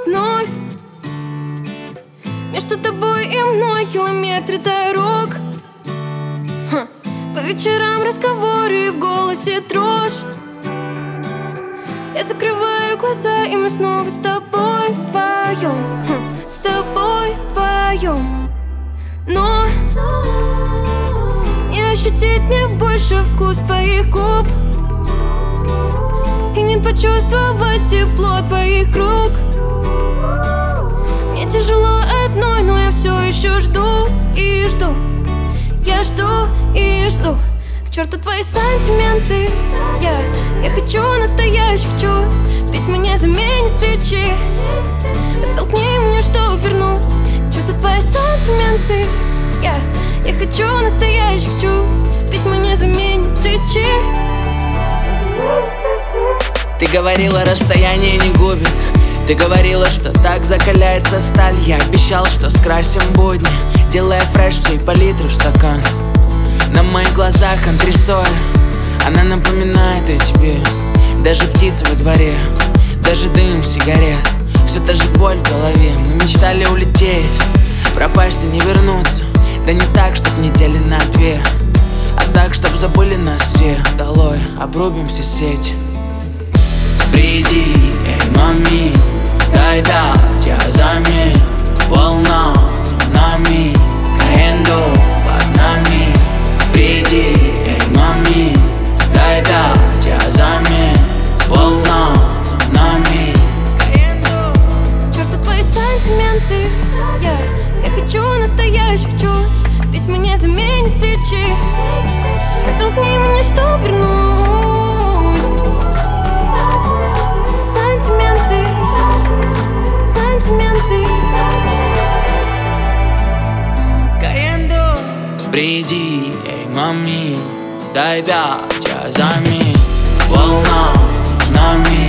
вновь. Между тобой и мной километры дорог. По вечерам разговоры, в голосе дрожь. Я закрываю глаза, и мы снова с тобой вдвоем. С тобой вдвоем. Но не ощутить мне больше вкус твоих губ и не почувствовать тепло твоих рук. Мне тяжело одной, но я все еще жду и жду. Я жду и жду. К черту твои сантименты. Я хочу настоящих чувств. Письма не заменят встречи. Оттолкни меня, чтоб вернуть. К черту твои сантименты. Я хочу настоящих чувств. Письма не заменят встречи. Ты говорила, расстояние не губит. Ты говорила, что так закаляется сталь. Я обещал, что скрасим будни, делая фреш всей палитры в стакан. На моих глазах антресоль, она напоминает о тебе. Даже птицы во дворе, даже дым сигарет, все та же боль в голове. Мы мечтали улететь, пропасть и не вернуться. Да не так, чтоб недели на две, а так, чтоб забыли нас все. Долой, обрубим все сети. Приди, эй, мами, дай дать, я заметь. Волна, цунами, каенду под нами. Приди, эй, мами, дай дать, я заметь. Волна, цунами, каенду. К черту твои сантименты. Я хочу настоящих чувств. Письма не заменят встречи. Оттолкни меня, чтоб вернуть. Сантименты. Сантименты. Каенду. Приди, эй, мами, дай дать, я заметь. Волна, цунами.